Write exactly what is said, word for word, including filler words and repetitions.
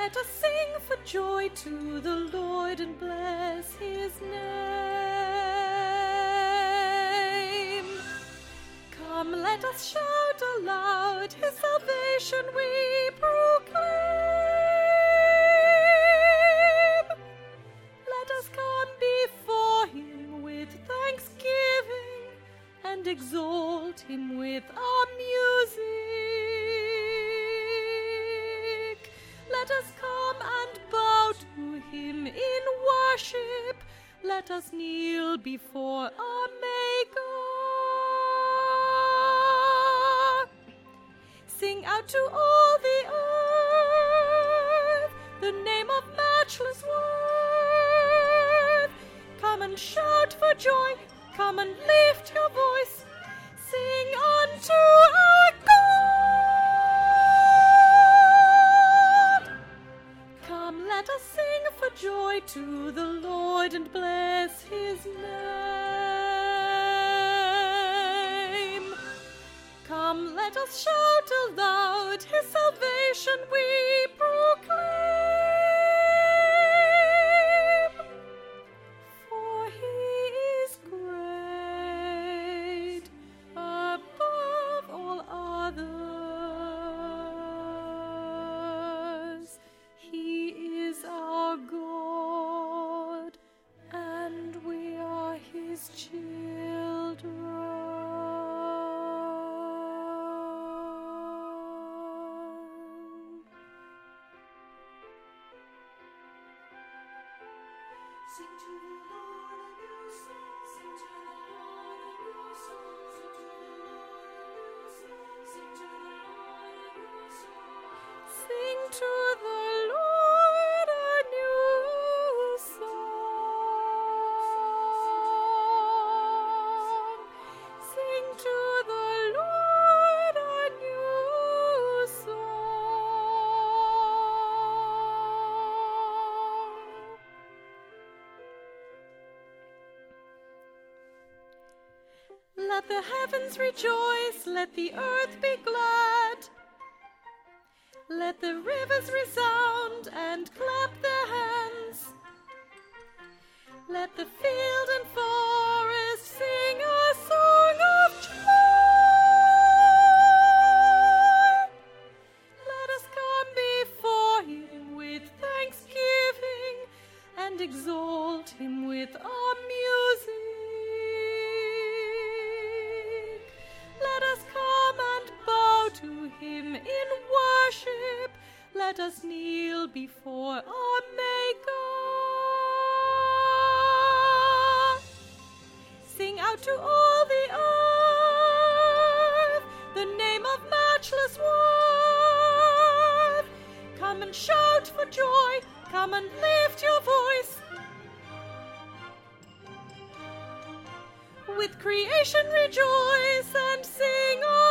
Let us sing for joy to the Lord and bless his name. Come, let us shout aloud, his salvation we proclaim. Let us come before him with thanksgiving and exalt him with our music. Let us come and bow to him in worship. Let us kneel before our Maker. Sing out to all the earth the name of matchless worth. Come and shout for joy. Come and lift your voice. Sing unto our God. Come, let us sing for joy to the Lord and bless his name. Come, let us shout aloud, his salvation we proclaim. For he is great above all others. He is our God, and we are his children. Sing to the Lord a new song. Sing to the Lord a new song. Sing to the Lord a new song. Sing to the Lord a new song. Sing to the Lord a new song. Let the heavens rejoice, let the earth be glad. Let the rivers resound and clap their hands. Let the field and forest sing a song of joy. Let us come before him with thanksgiving and exalt him with our music. Let us come and bow to him in worship. Let us kneel before our Maker. Sing out to all the earth the name of matchless worth. Come and shout for joy. Come and lift your voice. With creation rejoice and sing